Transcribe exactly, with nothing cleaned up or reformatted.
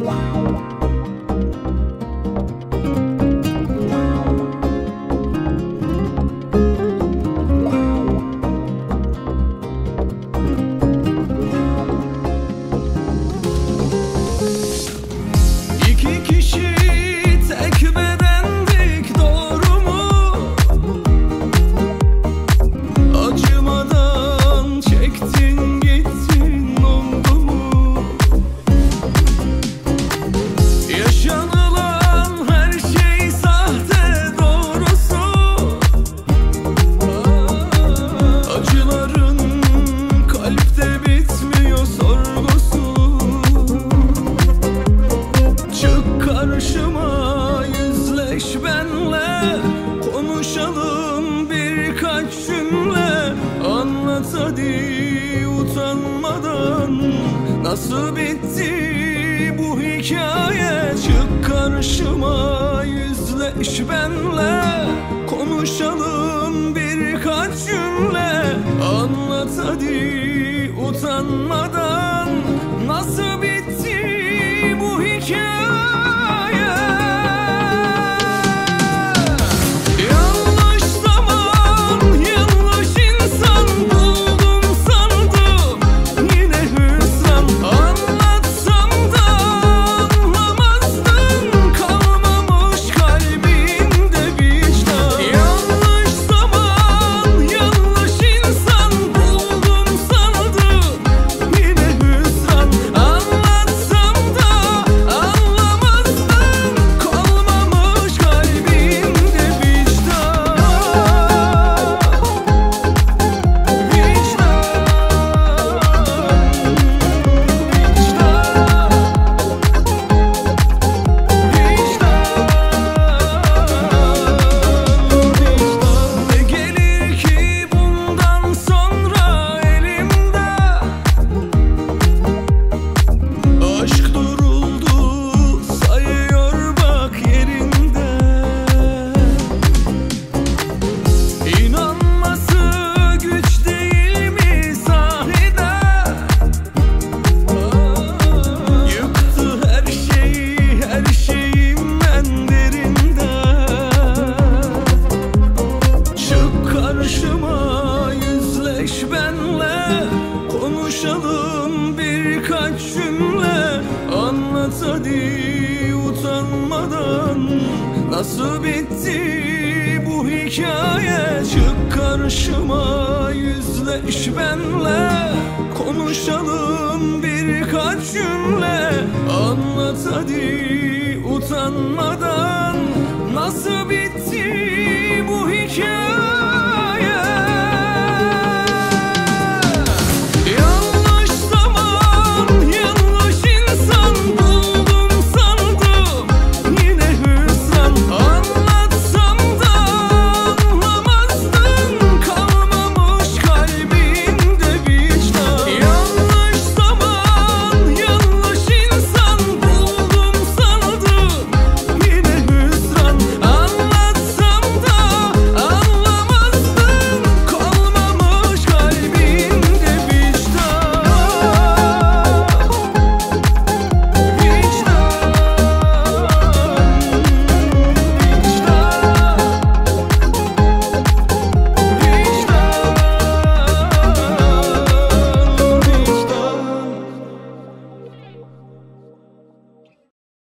Konuşalım birkaç cümle, anlat hadi utanmadan. Nasıl bitti bu hikaye? Çık karşıma, yüzleş benle. Konuşalım birkaç cümle, anlat hadi utanmadan. Nasıl bitti bu hikaye? Konuşalım birkaç cümle, anlat hadi utanmadan. Nasıl bitti bu hikaye? Çık karşıma, yüzleş benle. Konuşalım birkaç cümle, anlat hadi